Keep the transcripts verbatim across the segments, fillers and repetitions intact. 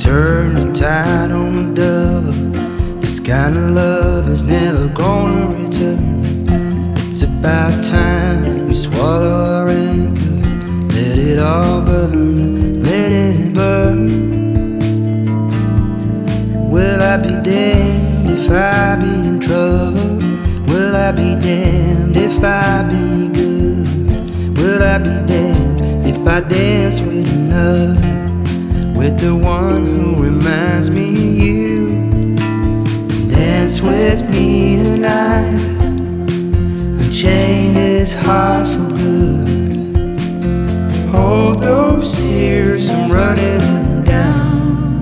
turn the tide on the double. This kind of love is never gonna return. It's about time we swallow our anger. Let it all burn, let it burn. Will I be damned if I be in trouble? Will I be damned if I be good? Will I be damned if I dance with another? With the one who reminds me of you. Dance with me tonight. Unchain this heart for good. Hold those tears, I'm running down.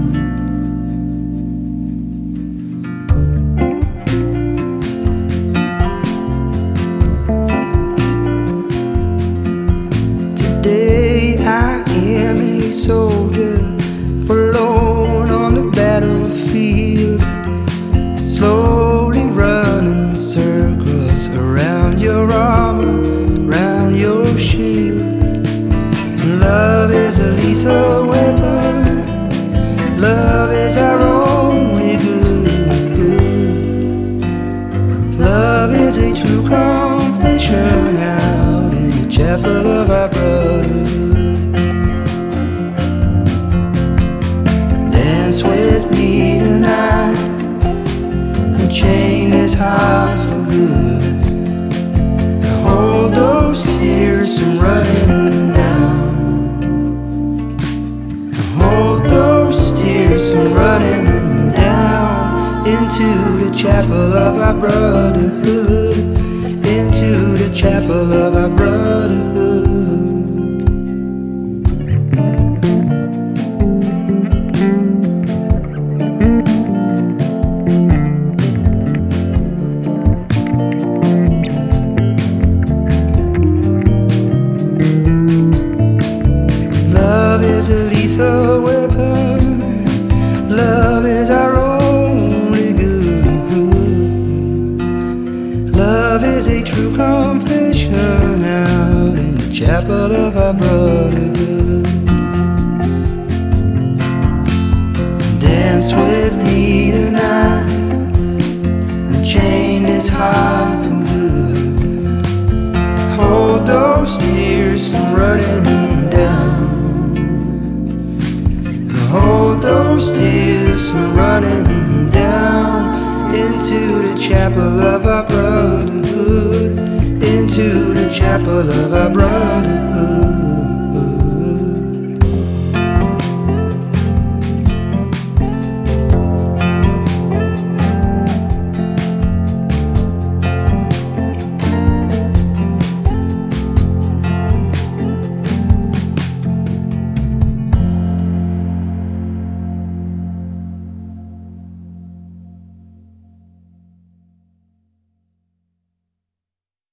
Today I am a soldier, forlorn on the battlefield, slowly running circles around your armor, around your shield. Love is a lethal weapon. Love is our only good. Love is a true confession out in the chapel of our brotherhood. Dance with me tonight. Unchain this heart for good. Hold those tears from running down. Hold those tears from running down into the chapel of our brotherhood. Into the chapel of our brotherhood. Love is a lethal weapon. Love is our only good. Love is a true confession out in the chapel of our brotherhood. Dance with me tonight. Unchain this heart for good. Hold those tears from running down. Hold those tears from running down into the chapel of our brotherhood. Into the chapel of our brotherhood.